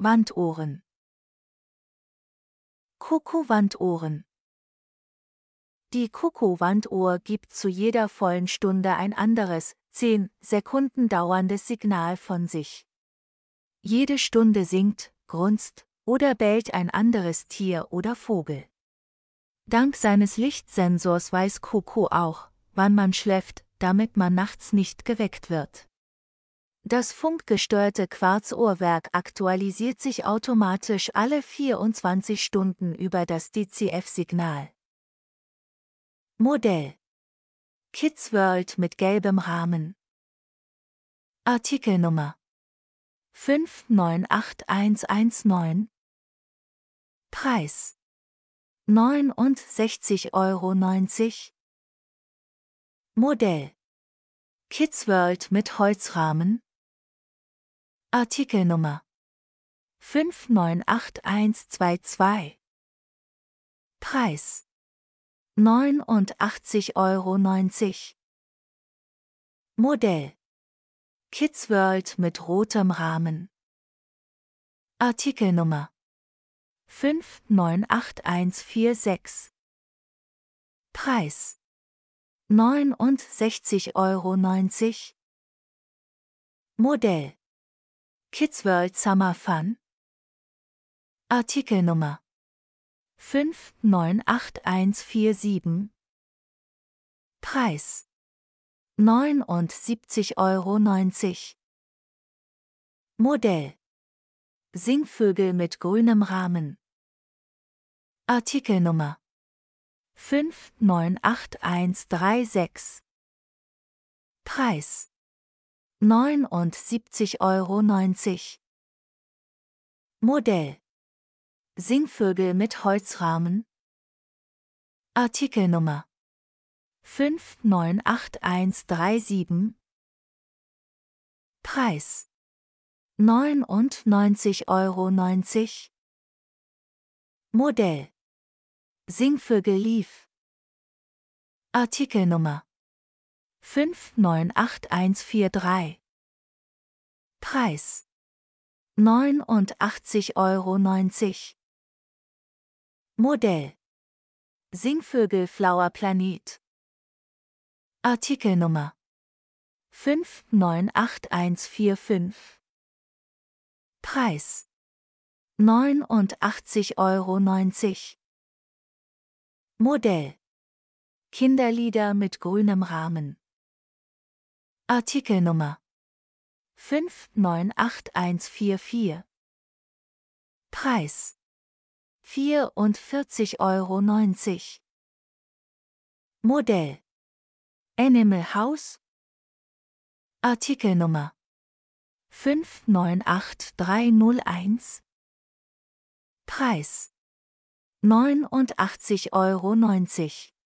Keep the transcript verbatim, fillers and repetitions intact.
Wandohren. Koko-Wandohren. Die Koko-Wanduhr gibt zu jeder vollen Stunde ein anderes, zehn Sekunden dauerndes Signal von sich. Jede Stunde singt, grunzt oder bellt ein anderes Tier oder Vogel. Dank seines Lichtsensors weiß Koko auch, wann man schläft, damit man nachts nicht geweckt wird. Das funkgesteuerte Quarzuhrwerk aktualisiert sich automatisch alle vierundzwanzig Stunden über das D C F-Signal. Modell: Kids World mit gelbem Rahmen. Artikelnummer fünf neun acht eins eins neun. Preis neunundsechzig Euro neunzig. Modell: Kids World mit Holzrahmen. Artikelnummer fünf neun acht eins zwei zwei. Preis neunundachtzig Euro neunzig. Modell: Kids World mit rotem Rahmen. Artikelnummer fünf neun acht eins vier sechs. Preis neunundsechzig Euro neunzig. Modell: Kids World Summer Fun. Artikelnummer fünf neun acht eins vier sieben. Preis neunundsiebzig Euro neunzig. Modell: Singvögel mit grünem Rahmen. Artikelnummer fünf neun acht eins drei sechs. Preis neunundsiebzig Euro neunzig. Modell: Singvögel mit Holzrahmen. Artikelnummer fünf neun acht eins drei sieben. Preis neunundneunzig Euro neunzig. Modell: Singvögel Leaf. Artikelnummer fünf neun acht eins vier drei. Preis neunundachtzig Euro neunzig. Modell: Singvögel Flower Planet. Artikelnummer fünf neun acht eins vier fünf. Preis neunundachtzig Euro neunzig. Modell: Kinderlieder mit grünem Rahmen. Artikelnummer fünf neun acht eins vier vier. Preis vierundvierzig Euro neunzig. Modell: Animal House. Artikelnummer fünf neun acht drei null eins. Preis neunundachtzig Euro neunzig.